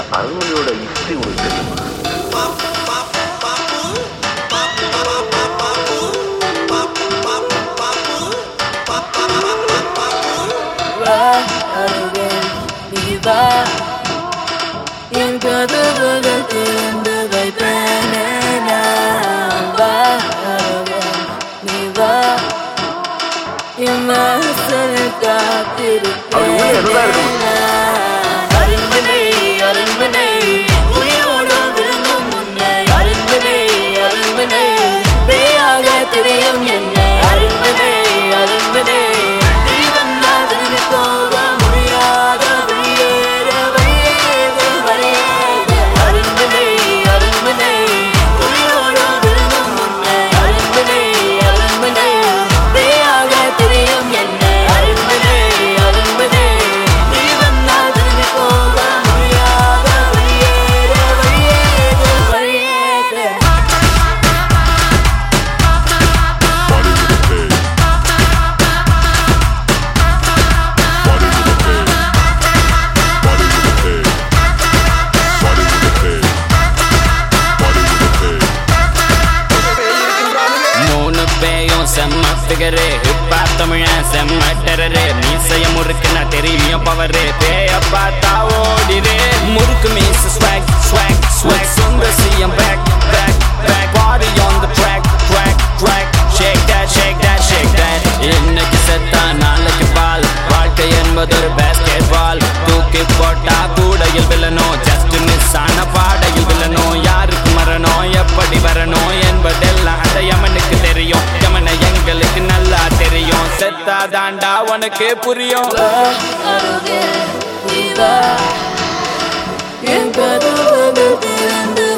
அருள்மொழியோட history உனக்கு தெரியுமா? என் கதவுகள் திறந்து வைப்பேனே நான். வா நீ வா என் வாசல் காத்திருப்பேனே நான். அருண்மனை அருண்மனை உயிரோடு விழுங்கும் முன்னே அருண்மனை அருண்மனை பேயாக தெரியும் என்ன அருண்மனை அருண்மனை நீ வந்தால் திரும்பி போக முடியாத வெளியேற வெளியேறு வெளியேறு அருண்மனை அருண்மனை உயிரோடு விழுங்கும் முன்னே அருண்மனை அருண்மனை பேயாக தெரியும் என்ன அருண்மனை அருண்மனை நீ வந்தால் திரும்பி போக முடியாத வெளியேற வெளியேறு வெளியேறு. செம்ம ஃபிகரு இப்பா தமிழன் செம்ம டெரரு மீசைய முறுக்கு நான் தெரியும் பவரு பேய பார்த்தா ஓடிரே முறுக்கு மீச ஸ்வாக் ஸ்வாக் ஸ்வாக் சொந்த சிஎம் பேக் பேக் பேக் பாடி on the track track track shake that shake that shake that இன்னைக்கு செத்தா நாளைக்கு பால் வாழ்க்கை என்பது ஒரு பேஸ்கெட் பால் தூக்கி போட்டா கூடையில் வில்லனோ ஜஸ்ட் மிஸ் ஆன பாடையில் வில்லனோ யாருக்கு மரணம் எப்படி வரணும் என்பதெல்லாம் அந்த யமனுக்கு தெரியும் யமனை எங்களுக்கு நல்லா தெரியும் செத்தா தாண்டா உனக்கு புரியும் என் கதவுகள் திறந்து